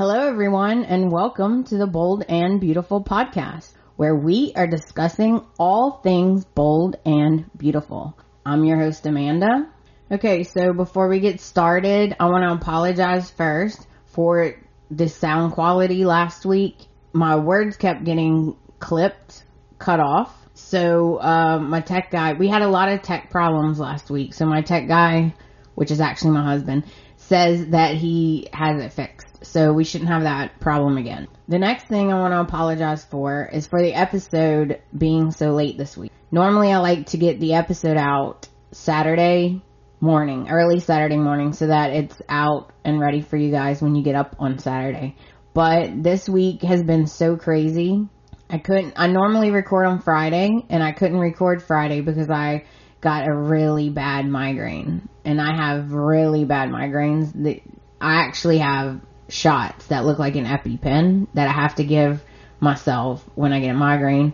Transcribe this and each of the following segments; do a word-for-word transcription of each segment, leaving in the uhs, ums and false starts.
Hello everyone, and welcome to the Bold and Beautiful podcast, where we are discussing all things bold and beautiful. I'm your host, Amanda. Okay, so before we get started, I want to apologize first for the sound quality last week. My words kept getting clipped, cut off. So uh, my tech guy, we had a lot of tech problems last week. So my tech guy, which is actually my husband, says that he has it fixed. So we shouldn't have that problem again. The next thing I want to apologize for is for the episode being so late this week. Normally I like to get the episode out Saturday morning, early Saturday morning, so that it's out and ready for you guys when you get up on Saturday. But this week has been so crazy. I couldn't, I normally record on Friday, and I couldn't record Friday because I got a really bad migraine. And I have really bad migraines. The, I actually have shots that look like an EpiPen that I have to give myself when I get a migraine.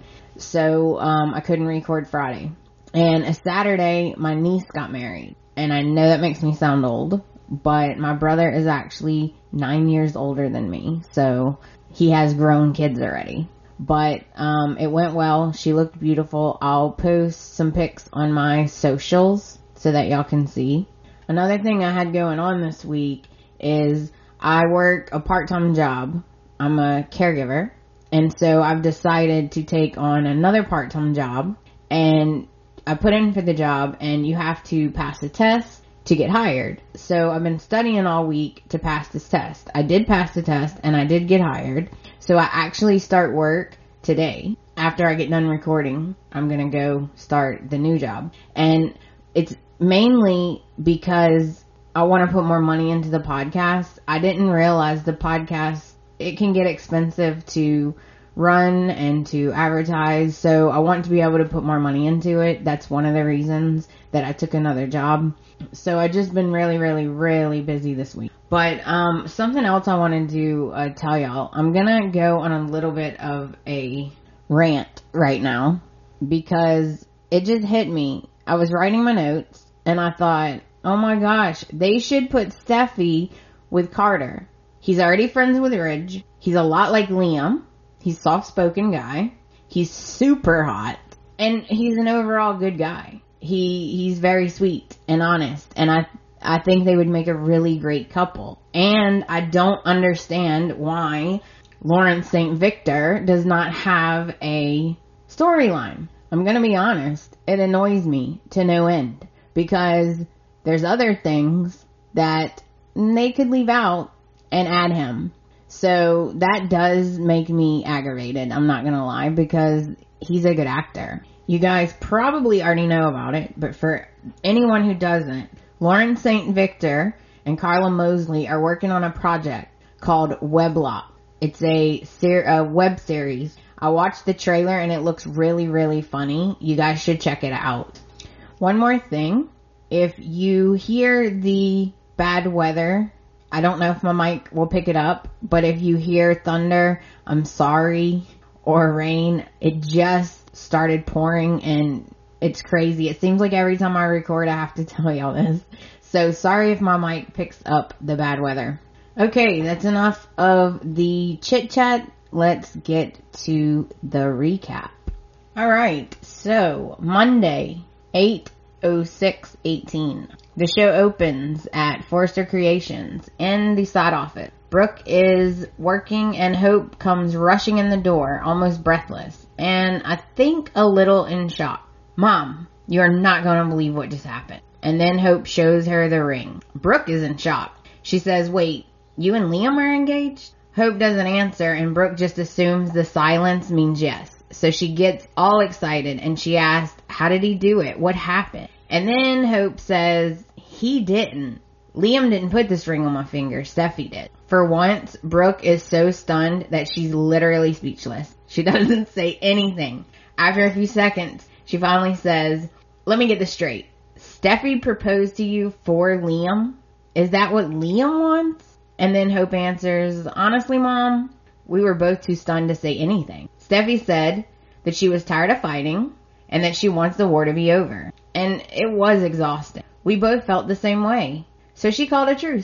So um, I couldn't record Friday. And a Saturday, my niece got married. And I know that makes me sound old, but my brother is actually nine years older than me. So he has grown kids already. But um, it went well. She looked beautiful. I'll post some pics on my socials so that y'all can see. Another thing I had going on this week is I work a part-time job. I'm a caregiver. And so I've decided to take on another part-time job. And I put in for the job, and you have to pass a test to get hired. So I've been studying all week to pass this test. I did pass the test, and I did get hired. So I actually start work today. After I get done recording, I'm going to go start the new job. And it's mainly because I want to put more money into the podcast. I didn't realize the podcast, it can get expensive to run and to advertise. So I want to be able to put more money into it. That's one of the reasons that I took another job. So I just been really, really, really busy this week. But um, something else I wanted to uh, tell y'all. I'm going to go on a little bit of a rant right now because it just hit me. I was writing my notes and I thought, oh my gosh, they should put Steffi with Carter. He's already friends with Ridge. He's a lot like Liam. He's a soft-spoken guy. He's super hot. And he's an overall good guy. He he's very sweet and honest. And I I think they would make a really great couple. And I don't understand why Lawrence Saint Victor does not have a storyline. I'm going to be honest. It annoys me to no end. Because there's other things that they could leave out and add him. So that does make me aggravated. I'm not going to lie, because he's a good actor. You guys probably already know about it, but for anyone who doesn't, Lawrence Saint Victor and Carla Mosley are working on a project called Weblock. It's a, ser- a web series. I watched the trailer and it looks really, really funny. You guys should check it out. One more thing. If you hear the bad weather, I don't know if my mic will pick it up, but if you hear thunder, I'm sorry, or rain, it just started pouring and it's crazy. It seems like every time I record, I have to tell y'all this. So sorry if my mic picks up the bad weather. Okay, that's enough of the chit chat. Let's get to the recap. Alright, so Monday, eight oh six eighteen. The show opens at Forrester Creations in the side office. Brooke is working and Hope comes rushing in the door, almost breathless, and I think a little in shock. Mom, you're not going to believe what just happened. And then Hope shows her the ring. Brooke is in shock. She says, wait, you and Liam are engaged? Hope doesn't answer, and Brooke just assumes the silence means yes. So she gets all excited and she asks, how did he do it? What happened? And then Hope says, he didn't. Liam didn't put this ring on my finger. Steffi did. For once, Brooke is so stunned that she's literally speechless. She doesn't say anything. After a few seconds, she finally says, let me get this straight. Steffi proposed to you for Liam? Is that what Liam wants? And then Hope answers, honestly, Mom, we were both too stunned to say anything. Steffi said that she was tired of fighting and that she wants the war to be over. And it was exhausting. We both felt the same way. So she called a truce.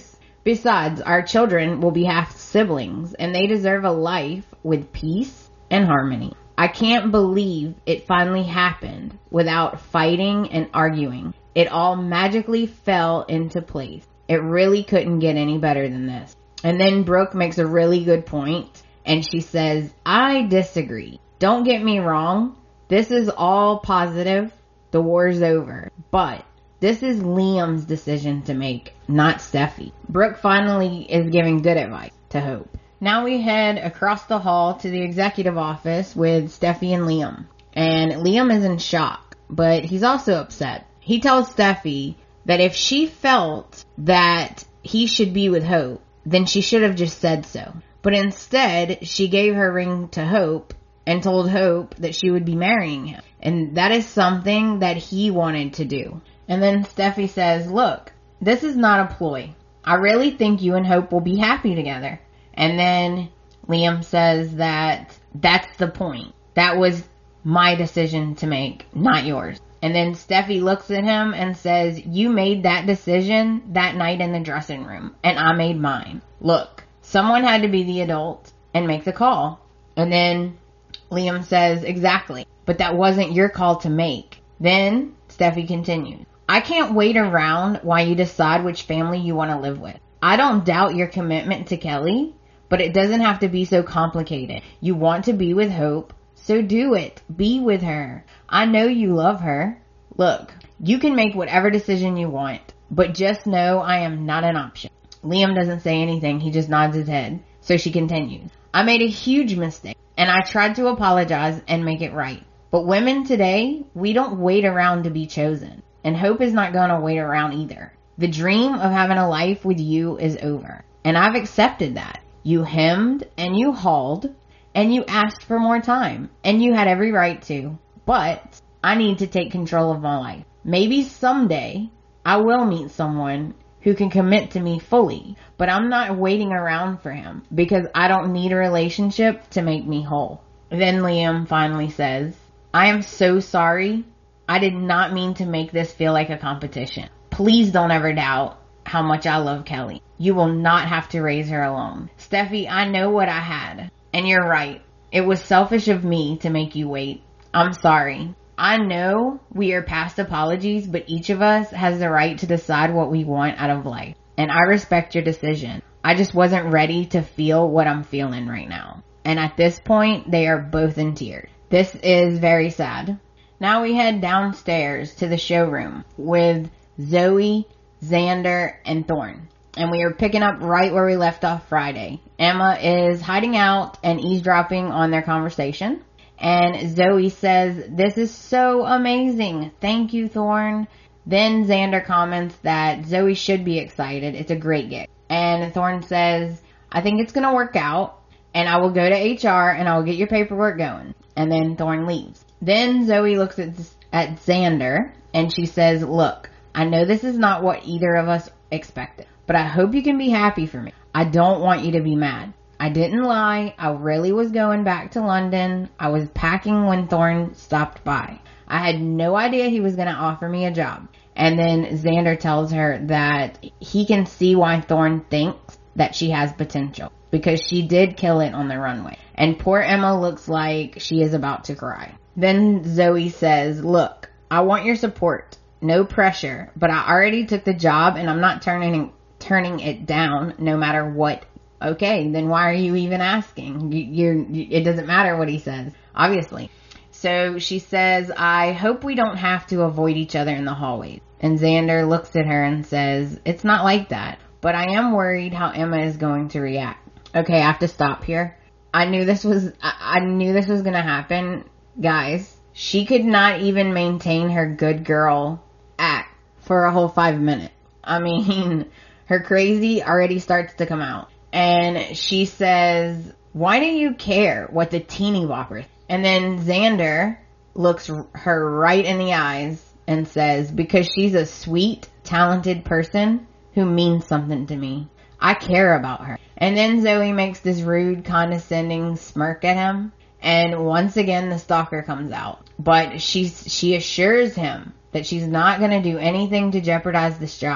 Besides, our children will be half siblings, and they deserve a life with peace and harmony. I can't believe it finally happened without fighting and arguing. It all magically fell into place. It really couldn't get any better than this. And then Brooke makes a really good point, and she says, I disagree. Don't get me wrong. This is all positive. The war's over. But this is Liam's decision to make, not Steffi. Brooke finally is giving good advice to Hope. Now we head across the hall to the executive office with Steffi and Liam. And Liam is in shock, but he's also upset. He tells Steffi that if she felt that he should be with Hope, then she should have just said so. But instead, she gave her ring to Hope and told Hope that she would be marrying him. And that is something that he wanted to do. And then Steffi says, look, this is not a ploy. I really think you and Hope will be happy together. And then Liam says that that's the point. That was my decision to make, not yours. And then Steffi looks at him and says, you made that decision that night in the dressing room, and I made mine. Look, someone had to be the adult and make the call. And then Liam says, exactly, but that wasn't your call to make. Then Steffi continues, I can't wait around while you decide which family you want to live with. I don't doubt your commitment to Kelly, but it doesn't have to be so complicated. You want to be with Hope, so do it. Be with her. I know you love her. Look, you can make whatever decision you want, but just know I am not an option. Liam doesn't say anything. He just nods his head. So she continues, I made a huge mistake, and I tried to apologize and make it right. But women today, we don't wait around to be chosen. And Hope is not going to wait around either. The dream of having a life with you is over. And I've accepted that. You hemmed and you hauled and you asked for more time. And you had every right to. But I need to take control of my life. Maybe someday I will meet someone who can commit to me fully. But I'm not waiting around for him because I don't need a relationship to make me whole. Then Liam finally says, I am so sorry. I did not mean to make this feel like a competition. Please don't ever doubt how much I love Kelly. You will not have to raise her alone. Steffi, I know what I had. And you're right. It was selfish of me to make you wait. I'm sorry. I know we are past apologies, but each of us has the right to decide what we want out of life. And I respect your decision. I just wasn't ready to feel what I'm feeling right now. And at this point, they are both in tears. This is very sad. Now we head downstairs to the showroom with Zoe, Xander, and Thorne. And we are picking up right where we left off Friday. Emma is hiding out and eavesdropping on their conversation. And Zoe says, this is so amazing. Thank you, Thorne. Then Xander comments that Zoe should be excited. It's a great gig. And Thorne says, I think it's going to work out. And I will go to H R and I will get your paperwork going. And then Thorne leaves. Then Zoe looks at, at Xander and she says, look, I know this is not what either of us expected, but I hope you can be happy for me. I don't want you to be mad. I didn't lie. I really was going back to London. I was packing when Thorne stopped by. I had no idea he was going to offer me a job. And then Xander tells her that he can see why Thorne thinks that she has potential because she did kill it on the runway. And poor Emma looks like she is about to cry. Then Zoe says, look, I want your support. No pressure, but I already took the job and I'm not turning turning it down no matter what. Okay, then why are you even asking? You, you're, you, it doesn't matter what he says, obviously. So she says, I hope we don't have to avoid each other in the hallways. And Xander looks at her and says, it's not like that, but I am worried how Emma is going to react. Okay, I have to stop here. I knew this was, I, I knew this was going to happen. Guys, she could not even maintain her good girl act for a whole five minutes. I mean, her crazy already starts to come out. And she says, why do you care what the teeny boppers? And then Xander looks her right in the eyes and says, because she's a sweet, talented person who means something to me. I care about her. And then Zoe makes this rude, condescending smirk at him. And once again, the stalker comes out. But she's, she assures him that she's not going to do anything to jeopardize this job.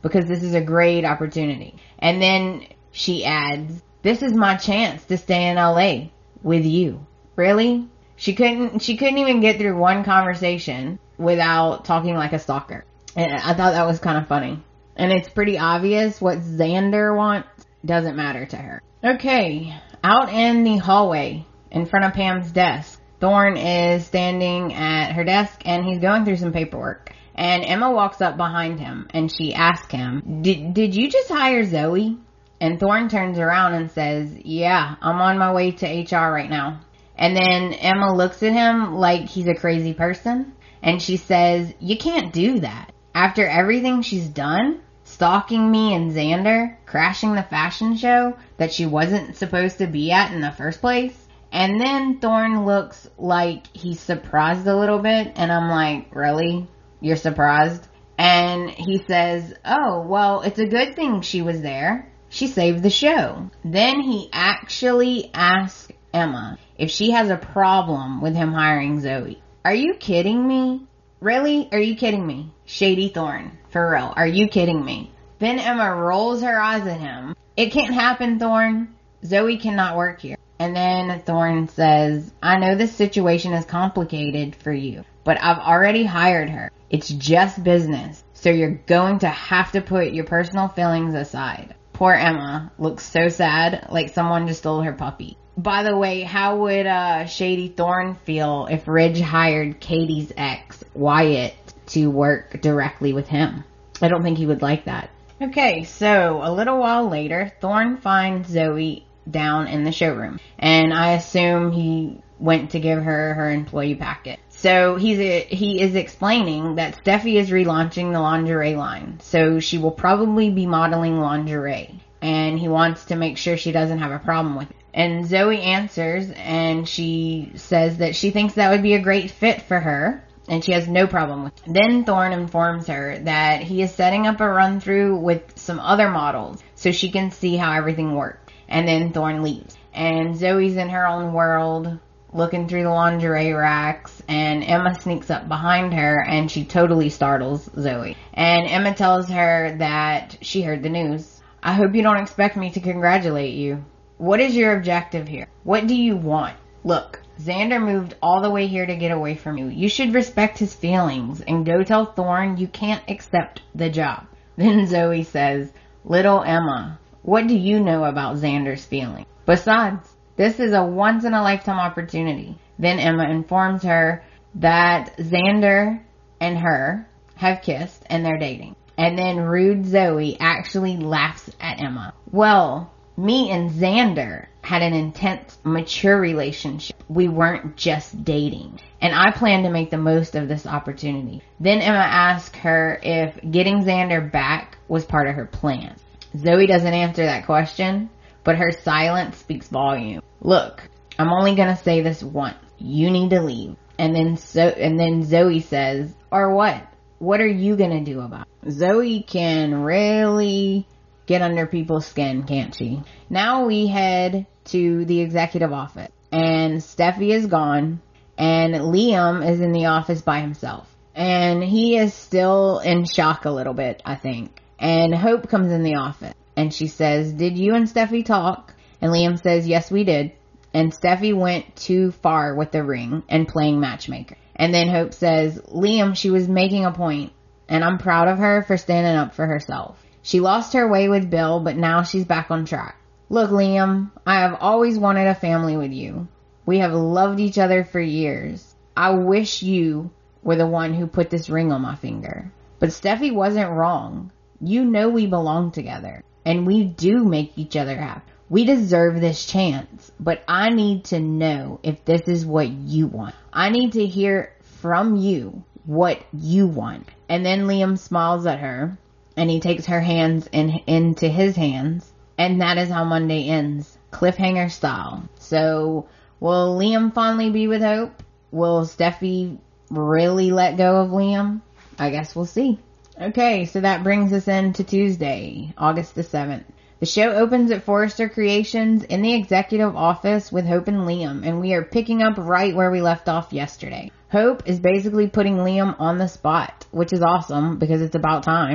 because this is a great opportunity. And then she adds, this is my chance to stay in L A with you. Really? She couldn't, she couldn't even get through one conversation without talking like a stalker. And I thought that was kind of funny. And it's pretty obvious what Xander wants doesn't matter to her. Okay, out in the hallway in front of Pam's desk, Thorne is standing at her desk and he's going through some paperwork. And Emma walks up behind him and she asks him, did, did you just hire Zoe? And Thorne turns around and says, yeah, I'm on my way to H R right now. And then Emma looks at him like he's a crazy person. And she says, you can't do that. After everything she's done, stalking me and Xander, crashing the fashion show that she wasn't supposed to be at in the first place. And then Thorne looks like he's surprised a little bit. And I'm like, really? You're surprised? And he says, oh, well, it's a good thing she was there. She saved the show. Then he actually asks Emma if she has a problem with him hiring Zoe. Are you kidding me? Really? Are you kidding me? Shady Thorne. For real. Are you kidding me? Then Emma rolls her eyes at him. It can't happen, Thorne. Zoe cannot work here. And then Thorne says, I know this situation is complicated for you, but I've already hired her. It's just business. So you're going to have to put your personal feelings aside. Poor Emma looks so sad, like someone just stole her puppy. By the way, how would uh, Shady Thorne feel if Ridge hired Katie's ex, Wyatt, to work directly with him? I don't think he would like that. Okay, so a little while later, Thorne finds Zoe down in the showroom. And I assume he went to give her her employee packet. So he's a, he is explaining that Steffi is relaunching the lingerie line. So she will probably be modeling lingerie. And he wants to make sure she doesn't have a problem with it. And Zoe answers and she says that she thinks that would be a great fit for her. And she has no problem with it. Then Thorne informs her that he is setting up a run through with some other models so she can see how everything works. And then Thorne leaves. And Zoe's in her own world, looking through the lingerie racks, and Emma sneaks up behind her and she totally startles Zoe. And Emma tells her that she heard the news. I hope you don't expect me to congratulate you. What is your objective here? What do you want? Look, Xander moved all the way here to get away from you. You should respect his feelings and go tell Thorne you can't accept the job. Then Zoe says, little Emma, what do you know about Xander's feelings? Besides, this is a once-in-a-lifetime opportunity. Then Emma informs her that Xander and her have kissed and they're dating. And then rude Zoe actually laughs at Emma. Well, me and Xander had an intense, mature relationship. We weren't just dating. And I plan to make the most of this opportunity. Then Emma asks her if getting Xander back was part of her plan. Zoe doesn't answer that question, but her silence speaks volume. Look, I'm only gonna say this once. You need to leave. And then so, and then Zoe says, or what? What are you gonna do about it? Zoe can really get under people's skin, can't she? Now we head to the executive office. And Steffi is gone. And Liam is in the office by himself. And he is still in shock a little bit, I think. And Hope comes in the office. And she says, did you and Steffi talk? And Liam says, yes, we did. And Steffi went too far with the ring and playing matchmaker. And then Hope says, Liam, she was making a point. And I'm proud of her for standing up for herself. She lost her way with Bill, but now she's back on track. Look, Liam, I have always wanted a family with you. We have loved each other for years. I wish you were the one who put this ring on my finger. But Steffi wasn't wrong. You know we belong together. And we do make each other happy. We deserve this chance. But I need to know if this is what you want. I need to hear from you what you want. And then Liam smiles at her. And he takes her hands in, into his hands. And that is how Monday ends. Cliffhanger style. So, will Liam finally be with Hope? Will Steffi really let go of Liam? I guess we'll see. Okay, so that brings us into Tuesday, August the seventh. The show opens at Forrester Creations in the executive office with Hope and Liam. And we are picking up right where we left off yesterday. Hope is basically putting Liam on the spot, which is awesome because it's about time.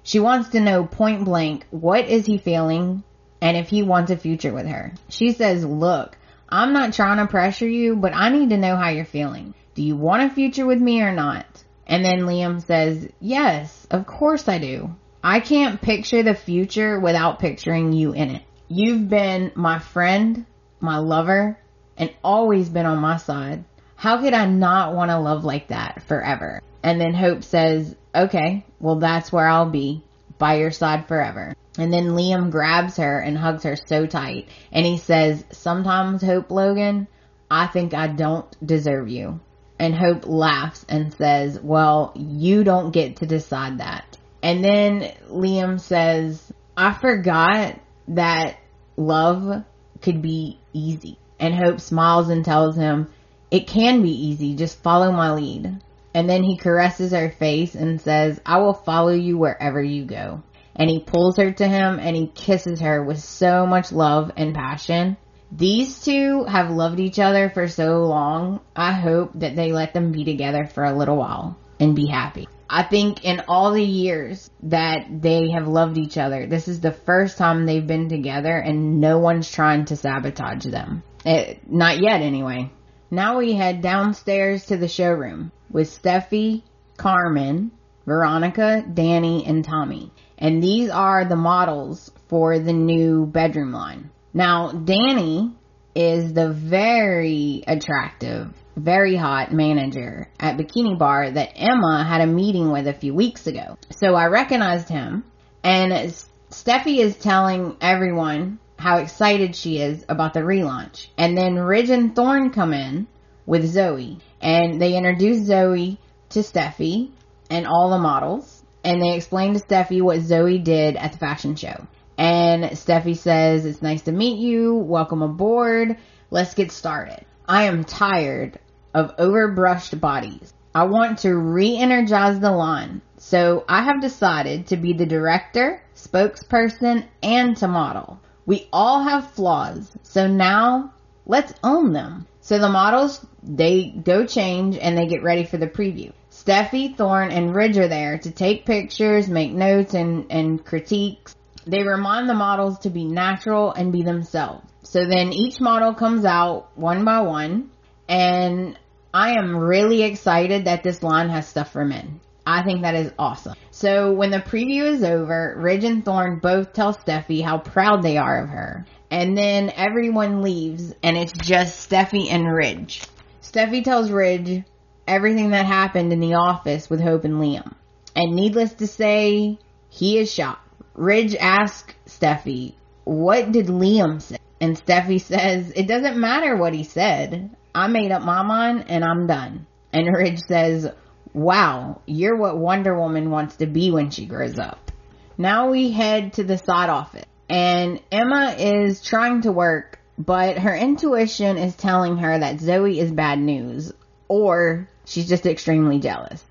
She wants to know point blank, what is he feeling and if he wants a future with her. She says, look, I'm not trying to pressure you, but I need to know how you're feeling. Do you want a future with me or not? And then Liam says, yes, of course I do. I can't picture the future without picturing you in it. You've been my friend, my lover, and always been on my side. How could I not want to love like that forever? And then Hope says, okay, well, that's where I'll be, by your side forever. And then Liam grabs her and hugs her so tight. And he says, sometimes, Hope Logan, I think I don't deserve you. And Hope laughs and says, well, you don't get to decide that. And then Liam says, I forgot that love could be easy. And Hope smiles and tells him, it can be easy, just follow my lead. And then he caresses her face and says, I will follow you wherever you go. And he pulls her to him and he kisses her with so much love and passion. These two have loved each other for so long. I hope that they let them be together for a little while and be happy. I think in all the years that they have loved each other, this is the first time they've been together and no one's trying to sabotage them. It, not yet anyway. Now we head downstairs to the showroom with Steffi, Carmen, Veronica, Danny, and Tommy. And these are the models for the new bedroom line. Now, Danny is the very attractive, very hot manager at Bikini Bar that Emma had a meeting with a few weeks ago. So I recognized him, and Steffi is telling everyone how excited she is about the relaunch. And then Ridge and Thorne come in with Zoe, and they introduce Zoe to Steffi and all the models, and they explain to Steffi what Zoe did at the fashion show. And Steffi says, it's nice to meet you, welcome aboard, let's get started. I am tired of overbrushed bodies. I want to re-energize the line, so I have decided to be the director, spokesperson, and to model. We all have flaws, so now let's own them. So the models, they go change and they get ready for the preview. Steffi, Thorne, and Ridge are there to take pictures, make notes, and, and critiques. They remind the models to be natural and be themselves. So then each model comes out one by one, and I am really excited that this line has stuff for men. I think that is awesome. So when the preview is over, Ridge and Thorne both tell Steffi how proud they are of her. And then everyone leaves, and it's just Steffi and Ridge. Steffi tells Ridge everything that happened in the office with Hope and Liam. And needless to say, he is shocked. Ridge asks Steffi, what did Liam say? And Steffi says, it doesn't matter what he said. I made up my mind and I'm done. And Ridge says, wow, you're what Wonder Woman wants to be when she grows up. Now we head to the side office. And Emma is trying to work, but her intuition is telling her that Zoe is bad news. Or she's just extremely jealous.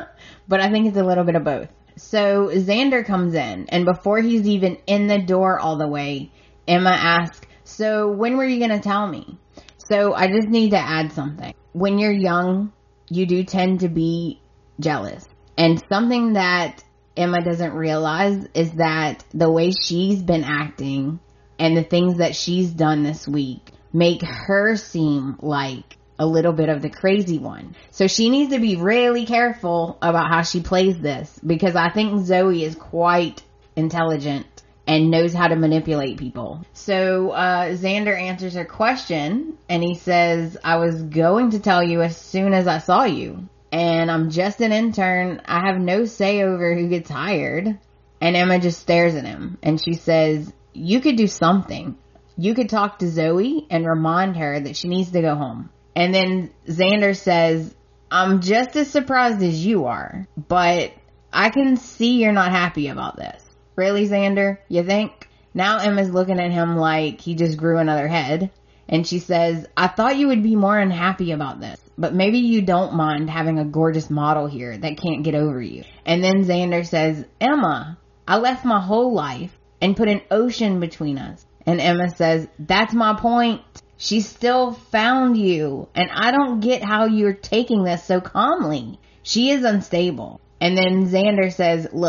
But I think it's a little bit of both. So Xander comes in, and before he's even in the door all the way, Emma asks, so when were you going to tell me? So I just need to add something. When you're young, you do tend to be jealous. And something that Emma doesn't realize is that the way she's been acting and the things that she's done this week make her seem like a little bit of the crazy one. So she needs to be really careful about how she plays this, because I think Zoe is quite intelligent and knows how to manipulate people. So uh, Xander answers her question and he says, I was going to tell you as soon as I saw you, and I'm just an intern. I have no say over who gets hired. And Emma just stares at him and she says, you could do something. You could talk to Zoe and remind her that she needs to go home. And then Xander says, I'm just as surprised as you are, but I can see you're not happy about this. Really, Xander? You think? Now Emma's looking at him like he just grew another head. And she says, I thought you would be more unhappy about this, but maybe you don't mind having a gorgeous model here that can't get over you. And then Xander says, Emma, I left my whole life and put an ocean between us. And Emma says, that's my point. She still found you, and I don't get how you're taking this so calmly. She is unstable. And then Xander says, look,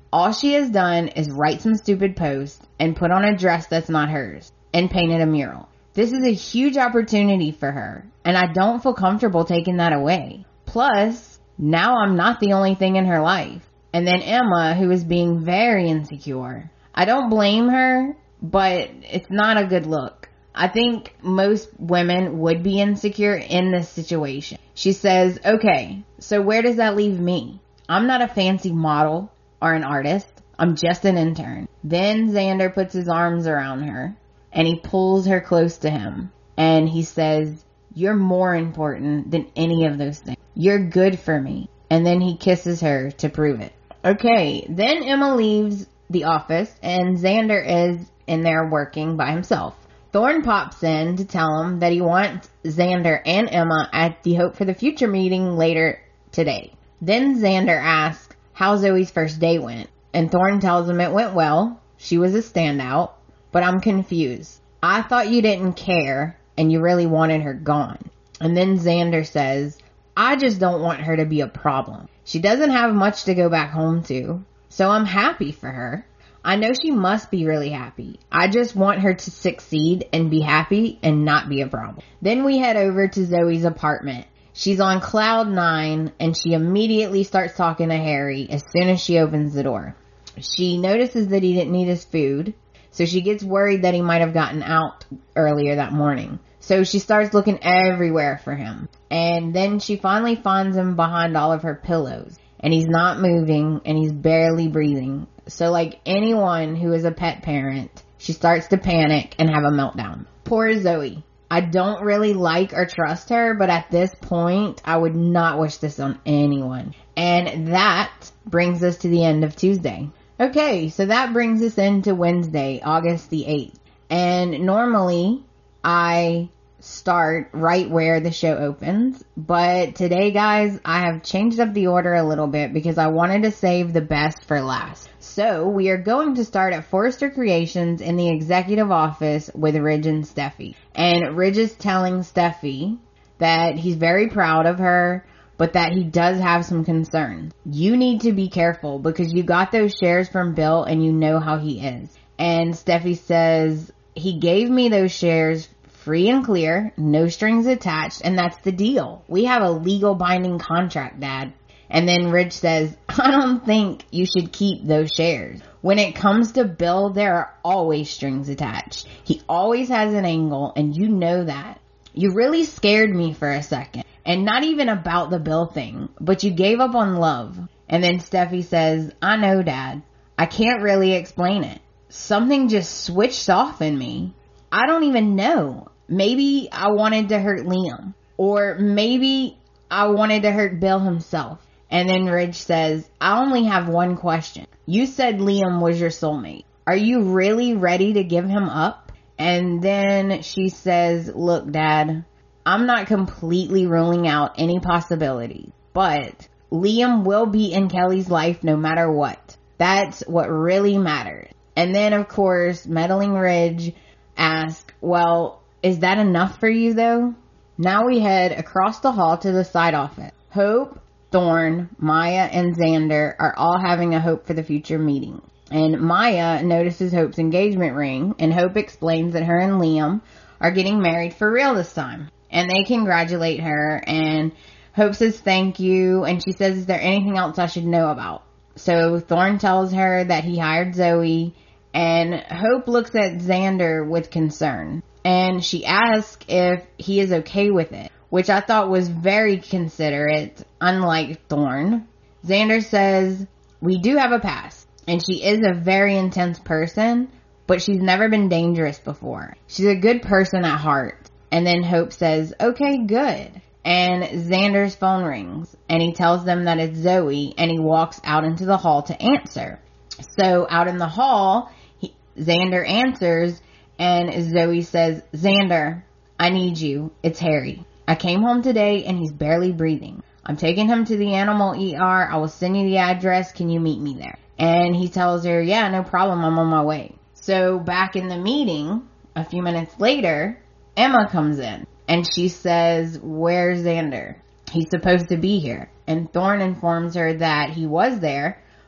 All she has done is write some stupid post and put on a dress that's not hers and painted a mural. This is a huge opportunity for her, and I don't feel comfortable taking that away. Plus, now I'm not the only thing in her life. And then Emma, who is being very insecure. I don't blame her, but it's not a good look. I think most women would be insecure in this situation. She says, okay, so where does that leave me? I'm not a fancy model or an artist. I'm just an intern. Then Xander puts his arms around her and he pulls her close to him. And he says, you're more important than any of those things. You're good for me. And then he kisses her to prove it. Okay, then Emma leaves the office and Xander is in there working by himself. Thorne pops in to tell him that he wants Xander and Emma at the Hope for the Future meeting later today. Then Xander asks how Zoe's first day went, and Thorne tells him it went well. She was a standout, but I'm confused. I thought you didn't care and you really wanted her gone. And then Xander says, I just don't want her to be a problem. She doesn't have much to go back home to, so I'm happy for her. I know she must be really happy. I just want her to succeed and be happy and not be a problem. Then we head over to Zoe's apartment. She's on cloud nine and she immediately starts talking to Harry as soon as she opens the door. She notices that he didn't eat his food, so she gets worried that he might have gotten out earlier that morning. So she starts looking everywhere for him. And then she finally finds him behind all of her pillows. And he's not moving and he's barely breathing. So like anyone who is a pet parent, she starts to panic and have a meltdown. Poor Zoe. I don't really like or trust her, but at this point, I would not wish this on anyone. And that brings us to the end of Tuesday. Okay, so that brings us into Wednesday, August the eighth. And normally, I start right where the show opens. But today, guys, I have changed up the order a little bit because I wanted to save the best for last. So we are going to start at Forrester Creations in the executive office with Ridge and Steffi. And Ridge is telling Steffi that he's very proud of her, but that he does have some concerns. You need to be careful because you got those shares from Bill and you know how he is. And Steffi says, he gave me those shares free and clear, no strings attached, and that's the deal. We have a legal binding contract, Dad. And then Ridge says, I don't think you should keep those shares. When it comes to Bill, there are always strings attached. He always has an angle, and you know that. You really scared me for a second. And not even about the Bill thing, but you gave up on love. And then Steffi says, I know, Dad. I can't really explain it. Something just switched off in me. I don't even know. Maybe I wanted to hurt Liam. Or maybe I wanted to hurt Bill himself. And then Ridge says, I only have one question. You said Liam was your soulmate. Are you really ready to give him up? And then she says, look, Dad, I'm not completely ruling out any possibilities, but Liam will be in Kelly's life no matter what. That's what really matters. And then, of course, meddling Ridge asks, well, is that enough for you, though? Now we head across the hall to the side office. Hope, Thorne, Maya, and Xander are all having a Hope for the Future meeting. And Maya notices Hope's engagement ring, and Hope explains that her and Liam are getting married for real this time. And they congratulate her, and Hope says thank you, and she says, is there anything else I should know about? So Thorne tells her that he hired Zoe, and Hope looks at Xander with concern. And she asks if he is okay with it, which I thought was very considerate, unlike Thorne. Xander says, we do have a past, and she is a very intense person, but she's never been dangerous before. She's a good person at heart. And then Hope says, okay, good. And Xander's phone rings, and he tells them that it's Zoe, and he walks out into the hall to answer. So out in the hall, he, Xander answers, and Zoe says, Xander, I need you. It's Harry. I came home today, and he's barely breathing. I'm taking him to the animal E R. I will send you the address. Can you meet me there? And he tells her, yeah, no problem. I'm on my way. So back in the meeting, a few minutes later, Emma comes in. And she says, where's Xander? He's supposed to be here. And Thorne informs her that he was there,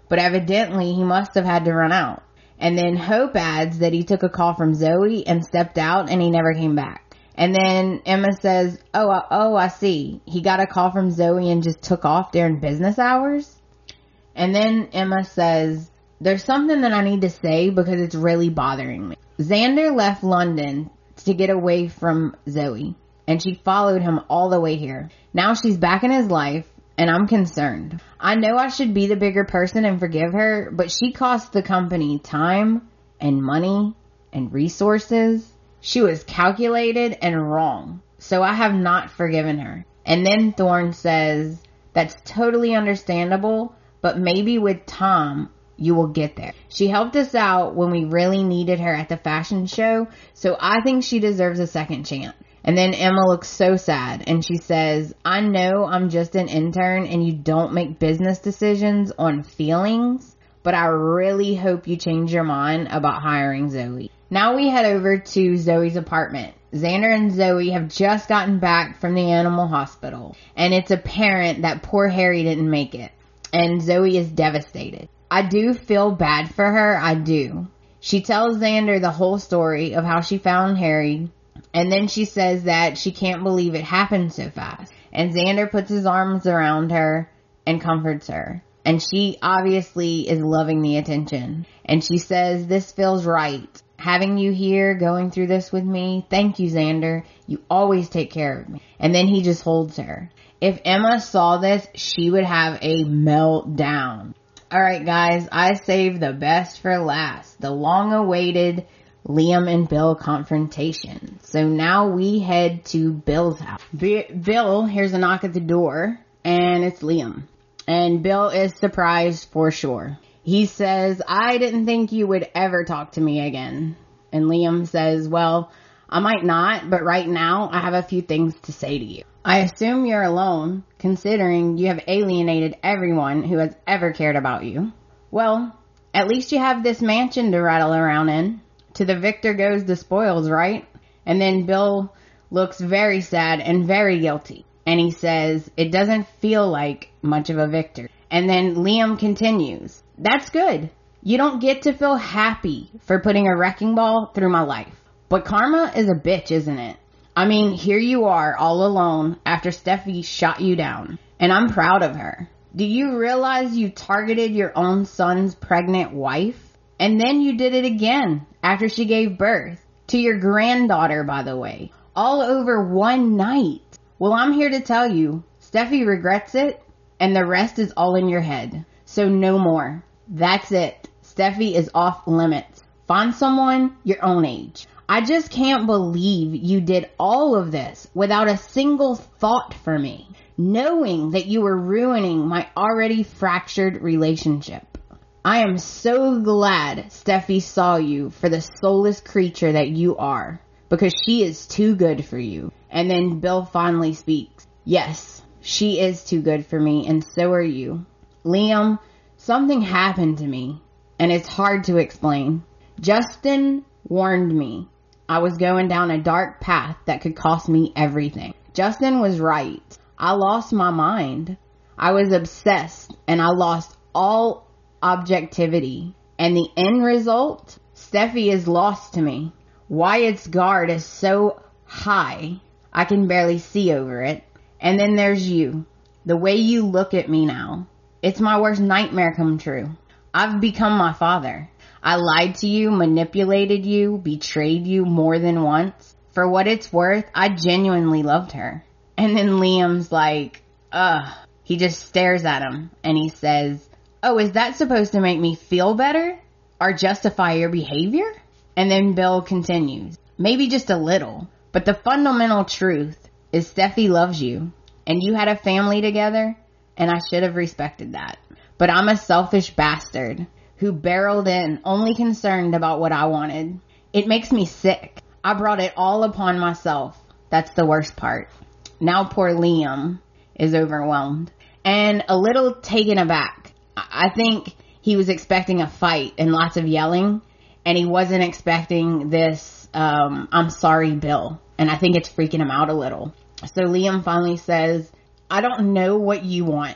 but evidently he must have had to run out. And then Hope adds that he took a call from Zoe and stepped out and he never came back. And then Emma says, oh, I, oh, I see. He got a call from Zoe and just took off during business hours. And then Emma says, there's something that I need to say because it's really bothering me. Xander left London to get away from Zoe, and she followed him all the way here. Now she's back in his life, and I'm concerned. I know I should be the bigger person and forgive her, but she cost the company time and money and resources. She was calculated and wrong, so I have not forgiven her. And then Thorne says, that's totally understandable, but maybe with Tom, you will get there. She helped us out when we really needed her at the fashion show, so I think she deserves a second chance. And then Emma looks so sad and she says, I know I'm just an intern and you don't make business decisions on feelings, but I really hope you change your mind about hiring Zoe. Now we head over to Zoe's apartment. Xander and Zoe have just gotten back from the animal hospital, and it's apparent that poor Harry didn't make it, and Zoe is devastated. I do feel bad for her, I do. She tells Xander the whole story of how she found Harry, and then she says that she can't believe it happened so fast. And Xander puts his arms around her and comforts her. And she obviously is loving the attention. And she says, this feels right. Having you here, going through this with me. Thank you, Xander. You always take care of me. And then he just holds her. If Emma saw this, she would have a meltdown. Alright guys, I saved the best for last. The long-awaited Liam and Bill confrontation. So now we head to Bill's house. B- Bill hears a knock at the door, and it's Liam. And Bill is surprised for sure. He says, I didn't think you would ever talk to me again. And Liam says, well, I might not, but right now I have a few things to say to you. I assume you're alone, considering you have alienated everyone who has ever cared about you. Well, at least you have this mansion to rattle around in. To the victor goes the spoils, right? And then Bill looks very sad and very guilty. And he says, it doesn't feel like much of a victor. And then Liam continues, that's good. You don't get to feel happy for putting a wrecking ball through my life. But karma is a bitch, isn't it? I mean, here you are all alone after Steffi shot you down. And I'm proud of her. Do you realize you targeted your own son's pregnant wife? And then you did it again after she gave birth to your granddaughter, by the way, all over one night. Well, I'm here to tell you, Steffi regrets it, and the rest is all in your head. So no more. That's it. Steffi is off limits. Find someone your own age. I just can't believe you did all of this without a single thought for me, knowing that you were ruining my already fractured relationship. I am so glad Steffi saw you for the soulless creature that you are, because she is too good for you. And then Bill finally speaks. Yes, she is too good for me, and so are you. Liam, something happened to me, and it's hard to explain. Justin warned me I was going down a dark path that could cost me everything. Justin was right. I lost my mind. I was obsessed, and I lost all objectivity, and the end result, Steffi is lost to me. Wyatt's guard is so high, I can barely see over it. And then there's you. The way you look at me now. It's my worst nightmare come true. I've become my father. I lied to you, manipulated you, betrayed you more than once. For what it's worth, I genuinely loved her. And then Liam's like, ugh. He just stares at him, and he says, oh, is that supposed to make me feel better? Or justify your behavior? And then Bill continues, maybe just a little. But the fundamental truth is Steffi loves you. And you had a family together. And I should have respected that. But I'm a selfish bastard who barreled in only concerned about what I wanted. It makes me sick. I brought it all upon myself. That's the worst part. Now poor Liam is overwhelmed and a little taken aback. I think he was expecting a fight and lots of yelling, and he wasn't expecting this, um, I'm sorry, Bill. And I think it's freaking him out a little. So Liam finally says, I don't know what you want.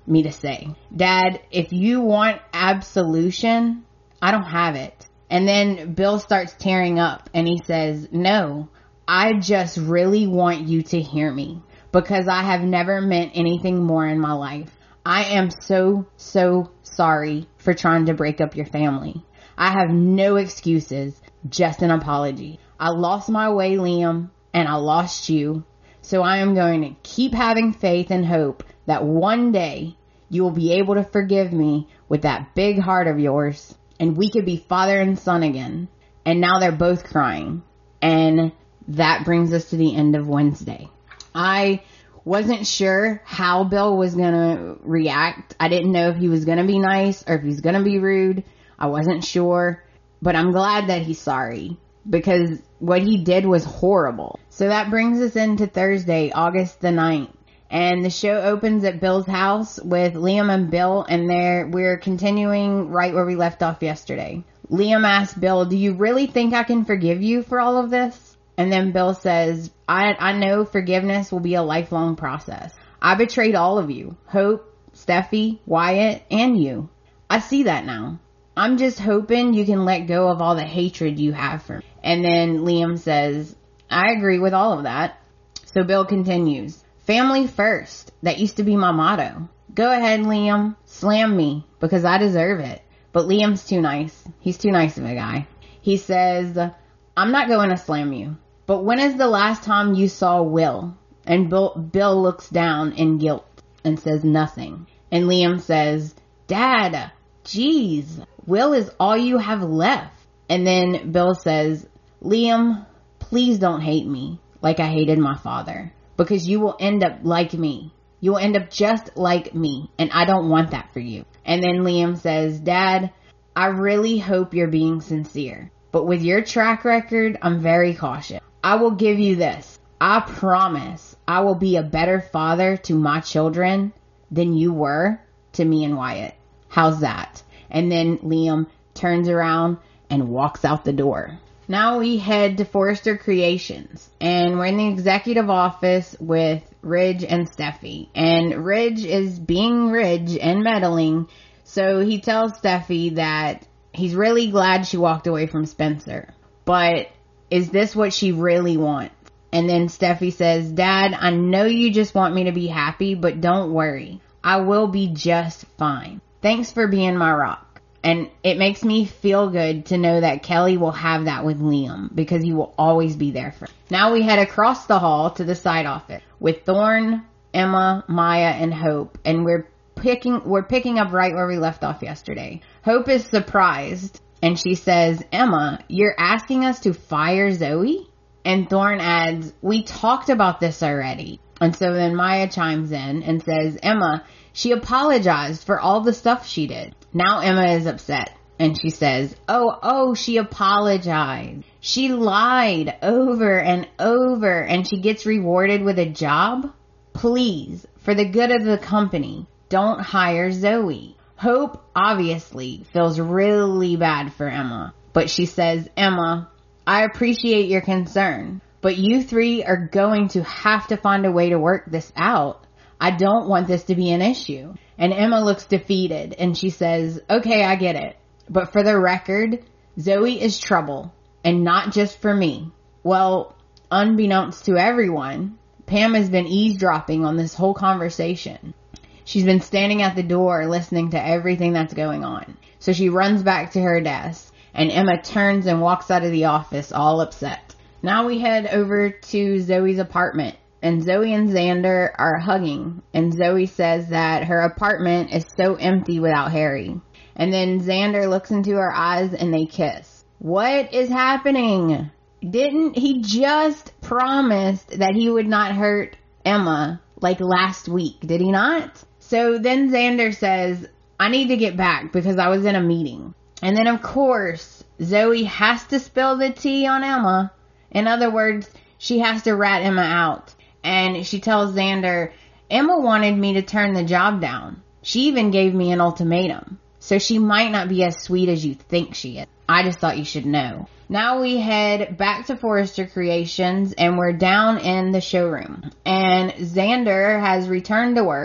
me to say. Dad, if you want absolution, I don't have it. And then Bill starts tearing up and he says, no, I just really want you to hear me because I have never meant anything more in my life. I am so, so sorry for trying to break up your family. I have no excuses, just an apology. I lost my way, Liam, and I lost you. So I am going to keep having faith and hope that one day you will be able to forgive me with that big heart of yours and we could be father and son again. And now they're both crying. And that brings us to the end of Wednesday. I wasn't sure how Bill was going to react. I didn't know if he was going to be nice or if he's going to be rude. I wasn't sure, but I'm glad that he's sorry because what he did was horrible. So that brings us into Thursday, August the ninth. And the show opens at Bill's house with Liam and Bill, and there we're continuing right where we left off yesterday. Liam asks Bill, do you really think I can forgive you for all of this? And then Bill says, I, I know forgiveness will be a lifelong process. I betrayed all of you, Hope, Steffi, Wyatt, and you. I see that now. I'm just hoping you can let go of all the hatred you have for me. And then Liam says, I agree with all of that. So Bill continues, family first. That used to be my motto. Go ahead, Liam. Slam me because I deserve it. But Liam's too nice. He's too nice of a guy. He says, I'm not going to slam you. But when is the last time you saw Will? And Bill, Bill looks down in guilt and says nothing. And Liam says, Dad, geez, Will is all you have left. And then Bill says, Liam, please don't hate me like I hated my father, because you will end up like me. You will end up just like me, and I don't want that for you. And then Liam says, Dad, I really hope you're being sincere, but with your track record, I'm very cautious. I will give you this. I promise I will be a better father to my children than you were to me and Wyatt. How's that? And then Liam turns around and walks out the door. Now we head to Forrester Creations, and we're in the executive office with Ridge and Steffi. And Ridge is being Ridge and meddling, so he tells Steffi that he's really glad she walked away from Spencer. But is this what she really wants? And then Steffi says, Dad, I know you just want me to be happy, but don't worry. I will be just fine. Thanks for being my rock. And it makes me feel good to know that Kelly will have that with Liam, because he will always be there for him. Now we head across the hall to the side office with Thorne, Emma, Maya, and Hope. And we're picking, we're picking up right where we left off yesterday. Hope is surprised and she says, Emma, you're asking us to fire Zoe? And Thorne adds, we talked about this already. And so then Maya chimes in and says, Emma, she apologized for all the stuff she did. Now Emma is upset and she says, oh, oh, she apologized. She lied over and over and she gets rewarded with a job? Please, for the good of the company, don't hire Zoe. Hope obviously feels really bad for Emma, but she says, Emma, I appreciate your concern, but you three are going to have to find a way to work this out. I don't want this to be an issue. And Emma looks defeated and she says, okay, I get it. But for the record, Zoe is trouble, and not just for me. Well, unbeknownst to everyone, Pam has been eavesdropping on this whole conversation. She's been standing at the door listening to everything that's going on. So she runs back to her desk and Emma turns and walks out of the office all upset. Now we head over to Zoe's apartment. And Zoe and Xander are hugging. And Zoe says that her apartment is so empty without Harry. And then Xander looks into her eyes and they kiss. What is happening? Didn't he just promised that he would not hurt Emma like last week? Did he not? So then Xander says, I need to get back because I was in a meeting. And then of course, Zoe has to spill the tea on Emma. In other words, she has to rat Emma out. And she tells Xander, Emma wanted me to turn the job down. She even gave me an ultimatum. So she might not be as sweet as you think she is. I just thought you should know. Now we head back to Forrester Creations and we're down in the showroom. And Xander has returned to work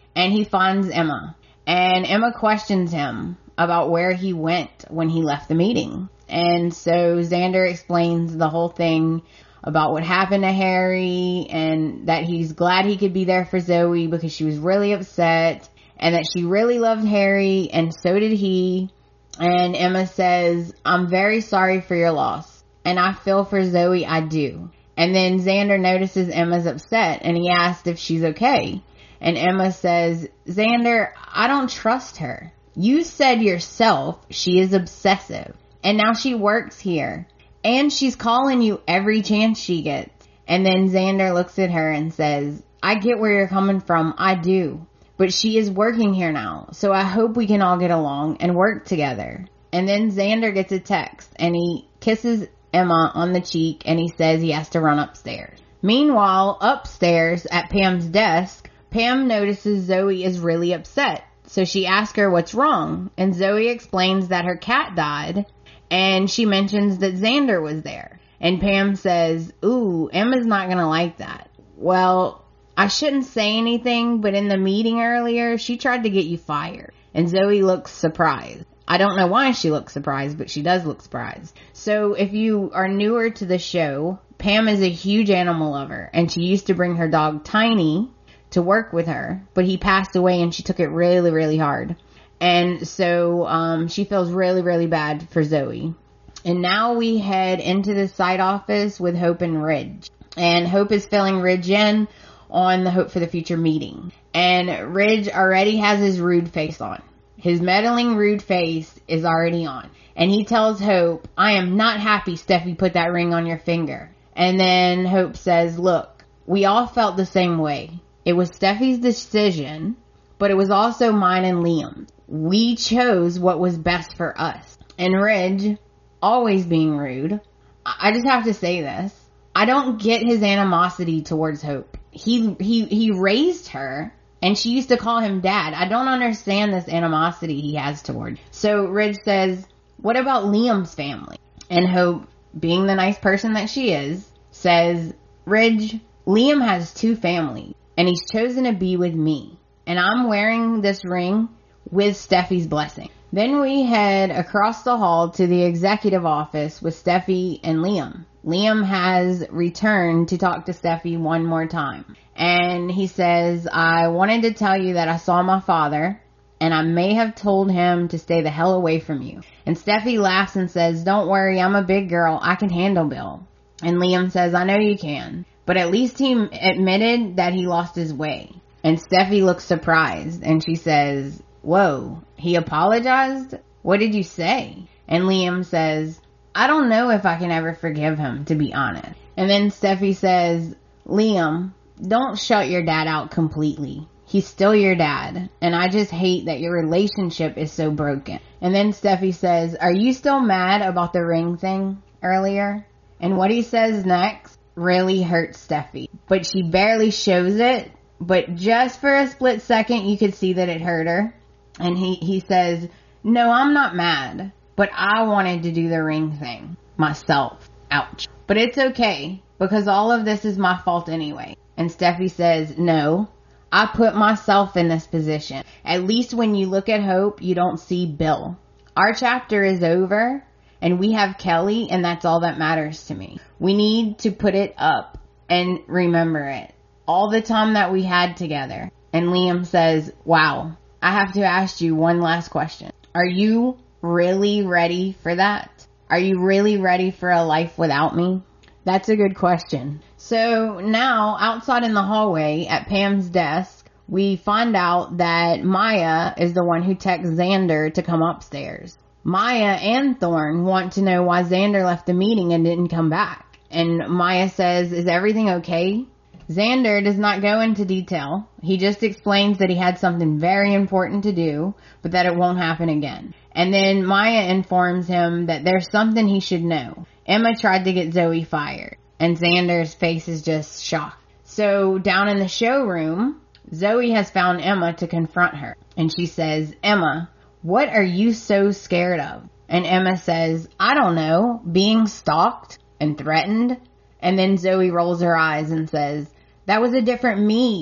and he finds Emma. And Emma questions him about where he went when he left the meeting. And so Xander explains the whole thing about what happened to Harry and that he's glad he could be there for Zoe because she was really upset and that she really loved Harry and so did he. And Emma says, I'm very sorry for your loss and I feel for Zoe, I do. And then Xander notices Emma's upset and he asks if she's okay. And Emma says, Xander, I don't trust her. You said yourself she is obsessive and now she works here. And she's calling you every chance she gets. And then Xander looks at her and says, I get where you're coming from. I do. But she is working here now. So I hope we can all get along and work together. And then Xander gets a text and he kisses Emma on the cheek and he says he has to run upstairs. Meanwhile, upstairs at Pam's desk, Pam notices Zoe is really upset. So she asks her what's wrong. And Zoe explains that her cat died. And she mentions that Xander was there. And Pam says, ooh, Emma's not going to like that. Well, I shouldn't say anything, but in the meeting earlier, she tried to get you fired. And Zoe looks surprised. I don't know why she looks surprised, but she does look surprised. So if you are newer to the show, Pam is a huge animal lover. And she used to bring her dog Tiny to work with her. But he passed away and she took it really, really hard. And so um, she feels really, really bad for Zoe. And now we head into the site office with Hope and Ridge. And Hope is filling Ridge in on the Hope for the Future meeting. And Ridge already has his rude face on. His meddling rude face is already on. And he tells Hope, I am not happy Steffi put that ring on your finger. And then Hope says, look, we all felt the same way. It was Steffi's decision, but it was also mine and Liam's. We chose what was best for us. And Ridge, always being rude, I just have to say this. I don't get his animosity towards Hope. He, he, he raised her and she used to call him dad. I don't understand this animosity he has toward. So Ridge says, what about Liam's family? And Hope, being the nice person that she is, says, Ridge, Liam has two families and he's chosen to be with me. And I'm wearing this ring with Steffi's blessing. Then we head across the hall to the executive office with Steffi and Liam. Liam has returned to talk to Steffi one more time. And he says, I wanted to tell you that I saw my father and I may have told him to stay the hell away from you. And Steffi laughs and says, don't worry, I'm a big girl. I can handle Bill. And Liam says, I know you can. But at least he admitted that he lost his way. And Steffi looks surprised and she says, whoa, he apologized? What did you say? And Liam says, I don't know if I can ever forgive him, to be honest. And then Steffi says, Liam, don't shut your dad out completely. He's still your dad. And I just hate that your relationship is so broken. And then Steffi says, are you still mad about the ring thing earlier? And what he says next really hurts Steffi. But she barely shows it. But just for a split second, you could see that it hurt her. And he, he says, no, I'm not mad, but I wanted to do the ring thing myself. Ouch. But it's okay because all of this is my fault anyway. And Steffi says, no, I put myself in this position. At least when you look at Hope, you don't see Bill. Our chapter is over and we have Kelly and that's all that matters to me. We need to put it up and remember it. All the time that we had together. And Liam says, wow. I have to ask you one last question. Are you really ready for that? Are you really ready for a life without me? That's a good question. So now outside in the hallway at Pam's desk, we find out that Maya is the one who texts Xander to come upstairs. Maya and Thorne want to know why Xander left the meeting and didn't come back. And Maya says, is everything okay? Xander does not go into detail. He just explains that he had something very important to do, but that it won't happen again. And then Maya informs him that there's something he should know. Emma tried to get Zoe fired, and Xander's face is just shocked. So down in the showroom, Zoe has found Emma to confront her. And she says, Emma, what are you so scared of? And Emma says, I don't know, being stalked and threatened. And then Zoe rolls her eyes and says, that was a different me.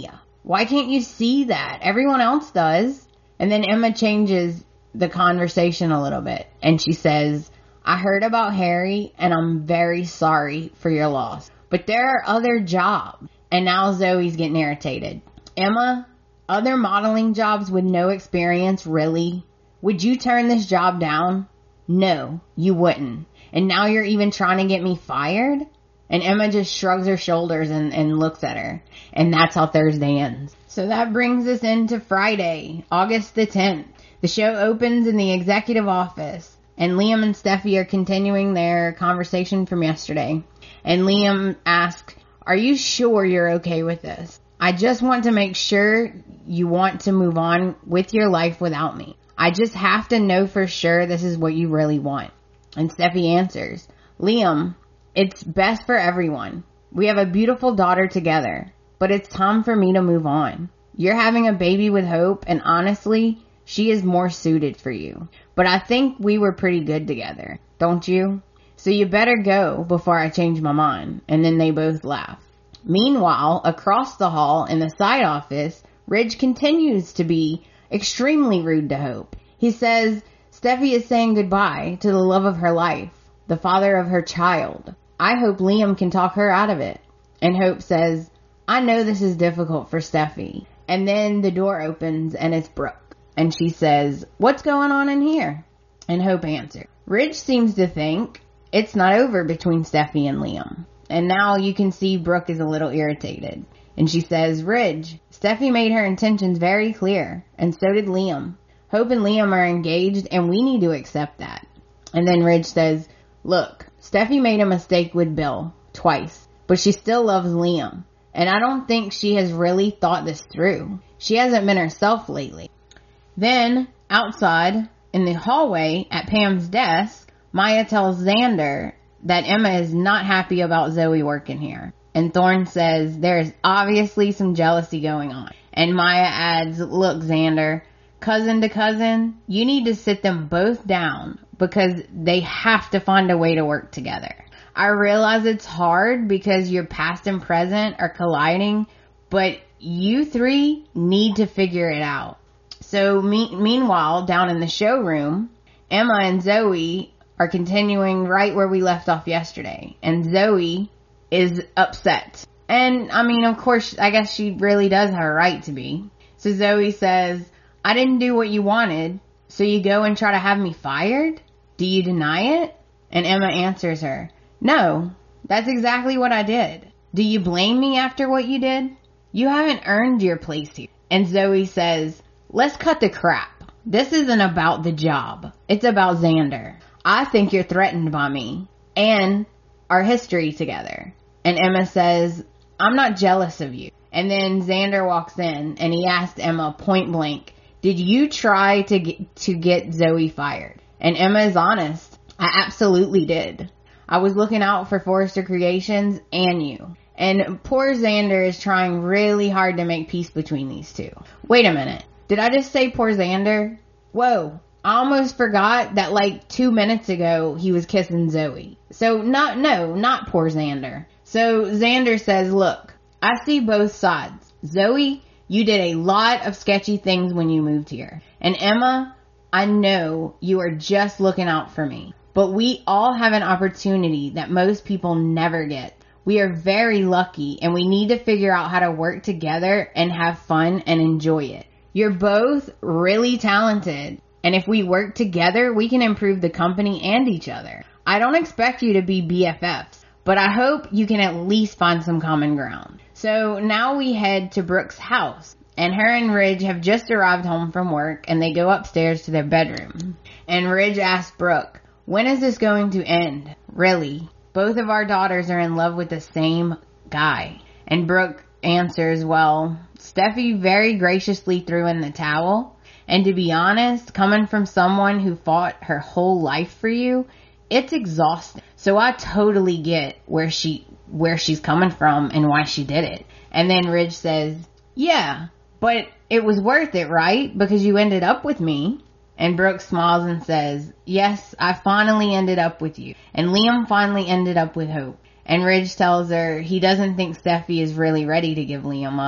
Why can't you see that? Everyone else does. And then Emma changes the conversation a little bit. And she says, I heard about Harry and I'm very sorry for your loss. But there are other jobs. And now Zoe's getting irritated. Emma, other modeling jobs with no experience, really? Would you turn this job down? No, you wouldn't. And now you're even trying to get me fired? And Emma just shrugs her shoulders and, and looks at her. And that's how Thursday ends. So that brings us into Friday, August the tenth. The show opens in the executive office. And Liam and Steffi are continuing their conversation from yesterday. And Liam asks, are you sure you're okay with this? I just want to make sure you want to move on with your life without me. I just have to know for sure this is what you really want. And Steffi answers, Liam, it's best for everyone. We have a beautiful daughter together, but it's time for me to move on. You're having a baby with Hope, and honestly, she is more suited for you. But I think we were pretty good together, don't you? So you better go before I change my mind. And then they both laugh. Meanwhile, across the hall in the side office, Ridge continues to be extremely rude to Hope. He says Steffi is saying goodbye to the love of her life, the father of her child. I hope Liam can talk her out of it. And Hope says, I know this is difficult for Steffi. And then the door opens and it's Brooke. And she says, what's going on in here? And Hope answers. Ridge seems to think it's not over between Steffi and Liam. And now you can see Brooke is a little irritated. And she says, Ridge, Steffi made her intentions very clear. And so did Liam. Hope and Liam are engaged and we need to accept that. And then Ridge says, look, Steffi made a mistake with Bill twice, but she still loves Liam. And I don't think she has really thought this through. She hasn't been herself lately. Then, outside, in the hallway at Pam's desk, Maya tells Xander that Emma is not happy about Zoe working here. And Thorne says there is obviously some jealousy going on. And Maya adds, look, Xander, cousin to cousin, you need to sit them both down because they have to find a way to work together. I realize it's hard because your past and present are colliding, but you three need to figure it out. So me- meanwhile, down in the showroom, Emma and Zoe are continuing right where we left off yesterday. And Zoe is upset. And, I mean, of course, I guess she really does have a right to be. So Zoe says, I didn't do what you wanted, so you go and try to have me fired? Do you deny it? And Emma answers her, no, that's exactly what I did. Do you blame me after what you did? You haven't earned your place here. And Zoe says, let's cut the crap. This isn't about the job. It's about Xander. I think you're threatened by me and our history together. And Emma says, I'm not jealous of you. And then Xander walks in and he asks Emma point blank, did you try to get, to get Zoe fired? And Emma is honest. I absolutely did. I was looking out for Forrester Creations and you. And poor Xander is trying really hard to make peace between these two. Wait a minute. Did I just say poor Xander? Whoa. I almost forgot that like two minutes ago he was kissing Zoe. So not, no, not poor Xander. So Xander says, look, I see both sides. Zoe, you did a lot of sketchy things when you moved here. And Emma, I know you are just looking out for me. But we all have an opportunity that most people never get. We are very lucky and we need to figure out how to work together and have fun and enjoy it. You're both really talented. And if we work together, we can improve the company and each other. I don't expect you to be B F Fs, but I hope you can at least find some common ground. So now we head to Brooke's house. And her and Ridge have just arrived home from work and they go upstairs to their bedroom. And Ridge asks Brooke, when is this going to end? Really? Both of our daughters are in love with the same guy. And Brooke answers, well, Steffi very graciously threw in the towel. And to be honest, coming from someone who fought her whole life for you, it's exhausting. So I totally get where she, where she's coming from and why she did it. And then Ridge says, yeah, but it was worth it, right? Because you ended up with me. And Brooke smiles and says, yes, I finally ended up with you. And Liam finally ended up with Hope. And Ridge tells her he doesn't think Steffi is really ready to give Liam up.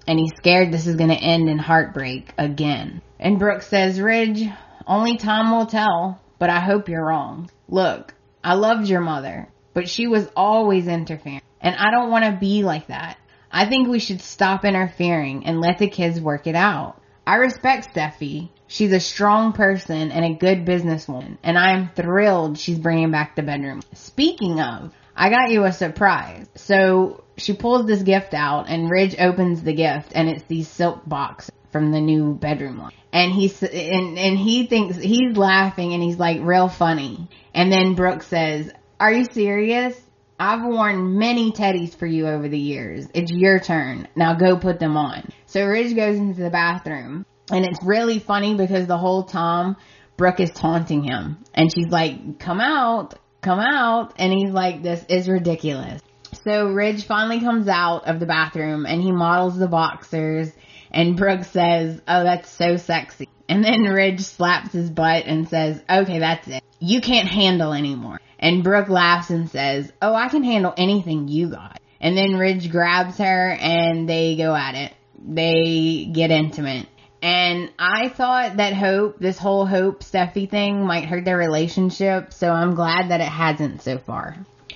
and he's scared this is going to end in heartbreak again. And Brooke says, Ridge, only time will tell, but I hope you're wrong. Look, I loved your mother, but she was always interfering, and I don't want to be like that. I think we should stop interfering and let the kids work it out. I respect Steffi. She's a strong person and a good businesswoman, and I am thrilled she's bringing back the bedroom. Speaking of, I got you a surprise. So she pulls this gift out, and Ridge opens the gift, and it's these silk boxes from the new bedroom line. And he's, and, and he thinks, he's laughing, and he's like real funny. And then Brooke says, are you serious? I've worn many teddies for you over the years. It's your turn. Now go put them on. So Ridge goes into the bathroom, and it's really funny because the whole time Brooke is taunting him, and she's like, come out, come out. And he's like, this is ridiculous. So Ridge finally comes out of the bathroom, and he models the boxers, and Brooke says, oh, that's so sexy. And then Ridge slaps his butt and says, okay, that's it. You can't handle anymore. And Brooke laughs and says, oh, I can handle anything you got. And then Ridge grabs her, and they go at it. They get intimate. And I thought that Hope, this whole Hope Steffi thing might hurt their relationship, so I'm glad that it hasn't so far.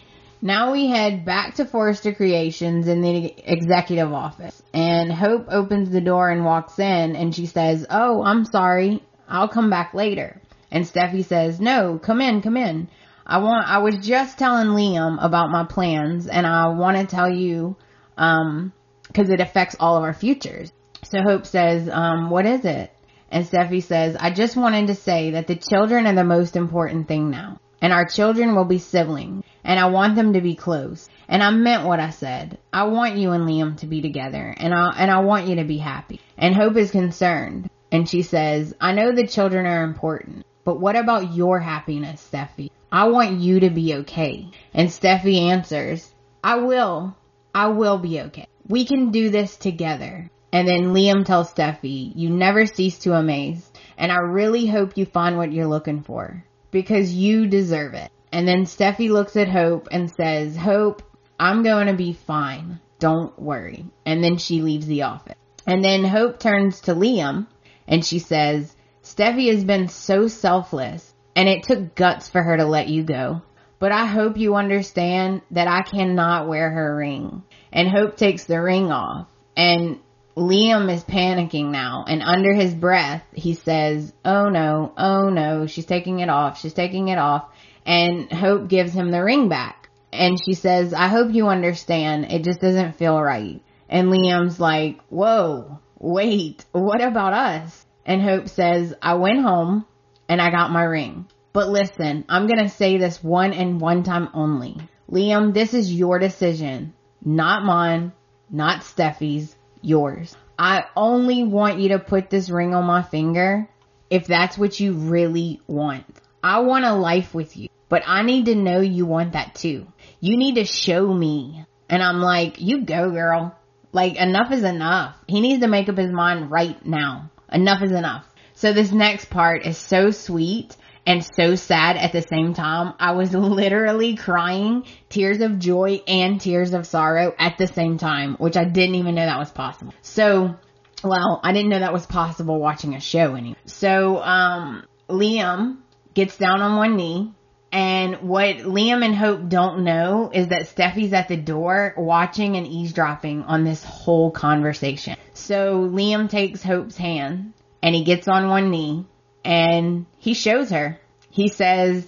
Now we head back to Forrester Creations in the executive office, and Hope opens the door and walks in, and she says, oh, I'm sorry, I'll come back later. And Steffi says, no, come in, come in. I want, I was just telling Liam about my plans, and I want to tell you, um, cause it affects all of our futures. So Hope says, um, what is it? And Steffi says, I just wanted to say that the children are the most important thing now. And our children will be siblings. And I want them to be close. And I meant what I said. I want you and Liam to be together. And I, and I want you to be happy. And Hope is concerned. And she says, I know the children are important. But what about your happiness, Steffi? I want you to be okay. And Steffi answers, I will. I will be okay. We can do this together. And then Liam tells Steffi, you never cease to amaze. And I really hope you find what you're looking for. Because you deserve it. And then Steffi looks at Hope and says, Hope, I'm going to be fine. Don't worry. And then she leaves the office. And then Hope turns to Liam and she says, Steffi has been so selfless, and it took guts for her to let you go. But I hope you understand that I cannot wear her ring. And Hope takes the ring off. And Liam is panicking now, and under his breath, he says, oh no, oh no, she's taking it off, she's taking it off, and Hope gives him the ring back, and she says, I hope you understand, it just doesn't feel right. And Liam's like, whoa, wait, what about us? And Hope says, I went home, and I got my ring. But listen, I'm gonna say this one and one time only. Liam, this is your decision, not mine, not Steffi's. Yours. I only want you to put this ring on my finger if that's what you really want. I want a life with you, but I need to know you want that too. You need to show me. And I'm like, you go, girl. Like, enough is enough. He needs to make up his mind right now. Enough is enough. So this next part is so sweet and so sad at the same time. I was literally crying tears of joy and tears of sorrow at the same time, which I didn't even know that was possible. So, well, I didn't know that was possible watching a show anyway. So, um, Liam gets down on one knee, and what Liam and Hope don't know is that Steffi's at the door watching and eavesdropping on this whole conversation. So Liam takes Hope's hand, and he gets on one knee, and he shows her. He says,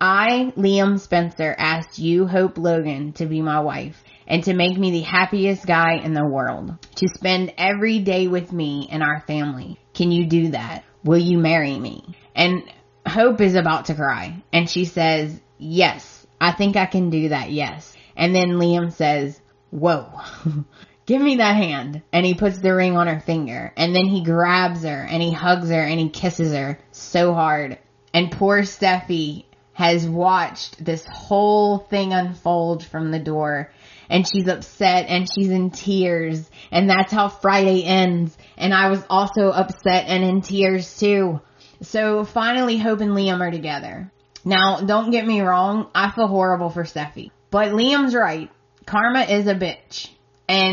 I, Liam Spencer, asked you, Hope Logan, to be my wife and to make me the happiest guy in the world, to spend every day with me and our family. Can you do that? Will you marry me? And Hope is about to cry, and she says, yes, I think I can do that, yes. And then Liam says, whoa. Give me that hand. And he puts the ring on her finger. And then he grabs her and he hugs her and he kisses her so hard. And poor Steffi has watched this whole thing unfold from the door. And she's upset and she's in tears. And that's how Friday ends. And I was also upset and in tears too. So finally Hope and Liam are together. Now, don't get me wrong. I feel horrible for Steffi. But Liam's right. Karma is a bitch. And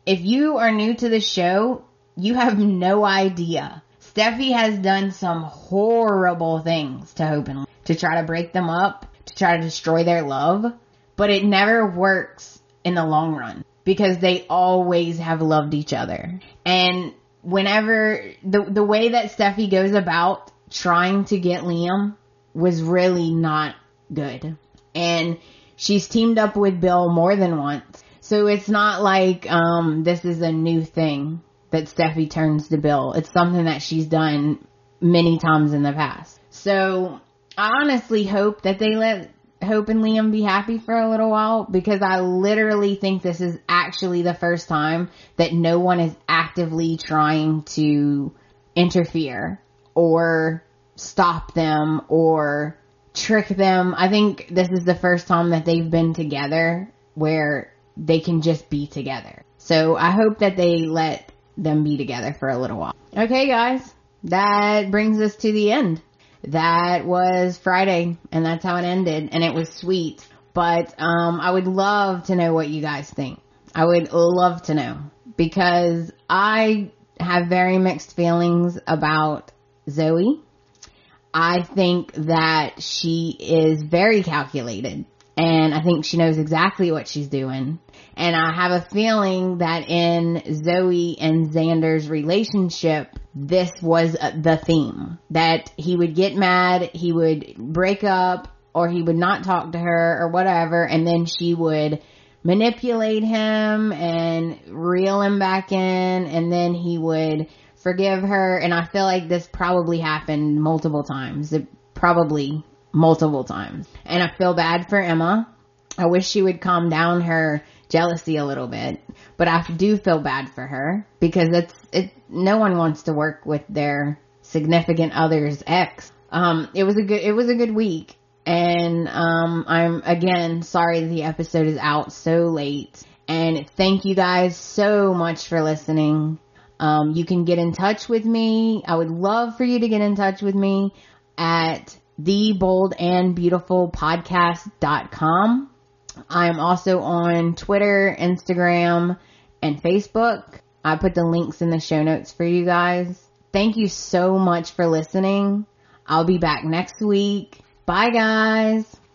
if you are new to the show, you have no idea. Steffi has done some horrible things to Hope and Liam to try to break them up, to try to destroy their love, but it never works in the long run because they always have loved each other. And whenever the the way that Steffi goes about trying to get Liam was really not good. And she's teamed up with Bill more than once. So it's not like um this is a new thing that Steffi turns to Bill. It's something that she's done many times in the past. So I honestly hope that they let Hope and Liam be happy for a little while, because I literally think this is actually the first time that no one is actively trying to interfere or stop them or trick them. I think this is the first time that they've been together where they can just be together. So I hope that they let them be together for a little while. Okay, guys, that brings us to the end. That was Friday, and that's how it ended, and it was sweet. But um, I would love to know what you guys think. I would love to know, because I have very mixed feelings about Zoe. I think that she is very calculated, and I think she knows exactly what she's doing. And I have a feeling that in Zoe and Xander's relationship, this was the theme. That he would get mad, he would break up, or he would not talk to her or whatever, and then she would manipulate him and reel him back in, and then he would forgive her. And I feel like this probably happened multiple times. It probably multiple times. And I feel bad for Emma. I wish she would calm down her jealousy a little bit, but I do feel bad for her, because it's it no one wants to work with their significant other's ex. Um it was a good it was a good week, and um I'm again sorry the episode is out so late. And thank you guys so much for listening. Um you can get in touch with me. I would love for you to get in touch with me at the bold and beautiful podcast dot com. I'm also on Twitter, Instagram, and Facebook. I put the links in the show notes for you guys. Thank you so much for listening. I'll be back next week. Bye, guys.